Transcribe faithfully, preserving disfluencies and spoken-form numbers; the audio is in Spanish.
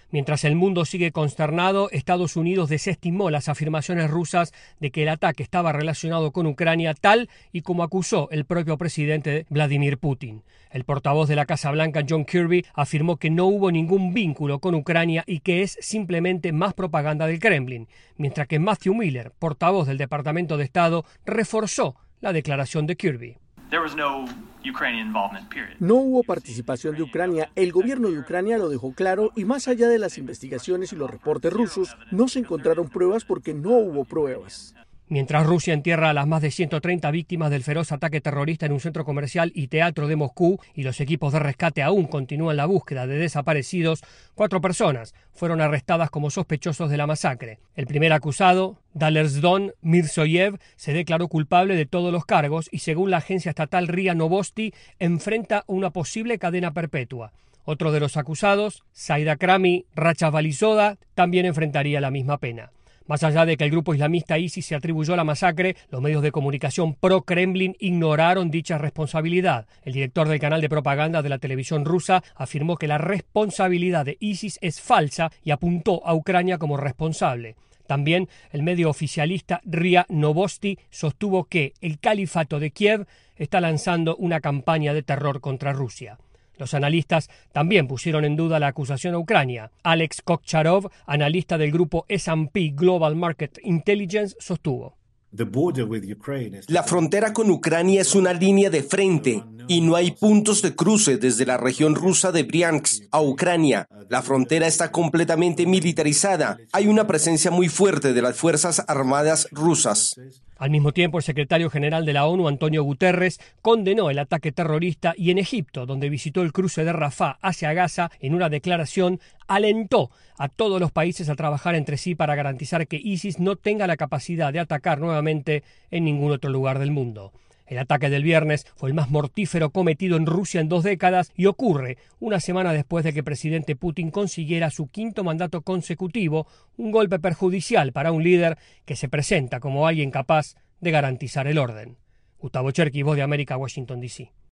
Mientras el mundo sigue consternado, Estados Unidos desestimó las afirmaciones rusas de que el ataque estaba relacionado con Ucrania, tal y como acusó el propio presidente Vladimir Putin. El portavoz de la Casa Blanca, John Kirby, afirmó que no hubo ningún vínculo con Ucrania y que es simplemente más propaganda del Kremlin, mientras que Matthew Miller, portavoz del Departamento de Estado, reforzó la declaración de Kirby. No hubo participación de Ucrania, el gobierno de Ucrania lo dejó claro y más allá de las investigaciones y los reportes rusos, no se encontraron pruebas porque no hubo pruebas. Mientras Rusia entierra a las más de ciento treinta víctimas del feroz ataque terrorista en un centro comercial y teatro de Moscú y los equipos de rescate aún continúan la búsqueda de desaparecidos, cuatro personas fueron arrestadas como sospechosos de la masacre. El primer acusado, Dalersdon Mirzoyev, se declaró culpable de todos los cargos y según la agencia estatal R I A Novosti enfrenta una posible cadena perpetua. Otro de los acusados, Saidakrami Rachavalizoda, también enfrentaría la misma pena. Más allá de que el grupo islamista ISIS se atribuyó la masacre, los medios de comunicación pro-Kremlin ignoraron dicha responsabilidad. El director del canal de propaganda de la televisión rusa afirmó que la responsabilidad de ISIS es falsa y apuntó a Ucrania como responsable. También el medio oficialista R I A Novosti sostuvo que el califato de Kiev está lanzando una campaña de terror contra Rusia. Los analistas también pusieron en duda la acusación a Ucrania. Alex Kokcharov, analista del grupo S and P Global Market Intelligence, sostuvo: La frontera con Ucrania es una línea de frente y no hay puntos de cruce desde la región rusa de Briansk a Ucrania. La frontera está completamente militarizada. Hay una presencia muy fuerte de las Fuerzas Armadas rusas. Al mismo tiempo, el secretario general de la ONU, Antonio Guterres, condenó el ataque terrorista y en Egipto, donde visitó el cruce de Rafah hacia Gaza, en una declaración, alentó a todos los países a trabajar entre sí para garantizar que ISIS no tenga la capacidad de atacar nuevamente en ningún otro lugar del mundo. El ataque del viernes fue el más mortífero cometido en Rusia en dos décadas y ocurre una semana después de que el presidente Putin consiguiera su quinto mandato consecutivo, un golpe perjudicial para un líder que se presenta como alguien capaz de garantizar el orden. Gustavo Cherky, Voz de América, Washington, D C